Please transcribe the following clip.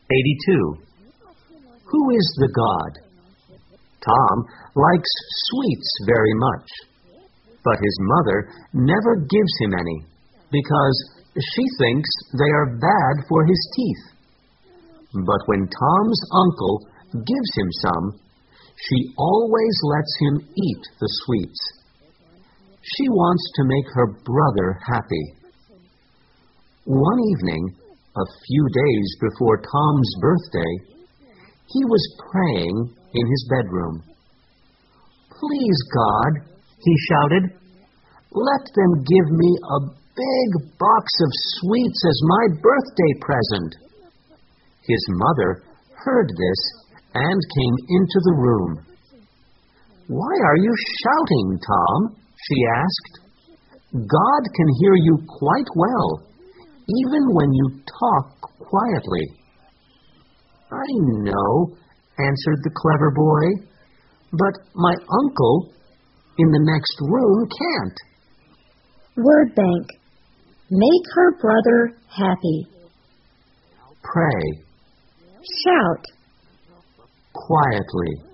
82. Who is the god? Tom likes sweets very much, but his mother never gives him any because she thinks they are bad for his teeth. But when Tom's uncle gives him some, she always lets him eat the sweets. She wants to make her brother happy. One evening, a few days before Tom's birthday, he was praying in his bedroom. "Please, God," he shouted, "let them give me a big box of sweets as my birthday present." His mother heard this and came into the room. "Why are you shouting, Tom?" she asked. "God can hear you quite well, even when you talk quietly." "I know," answered the clever boy, "but my uncle in the next room can't." Word bank. Make her brother happy. Pray. Shout. Quietly.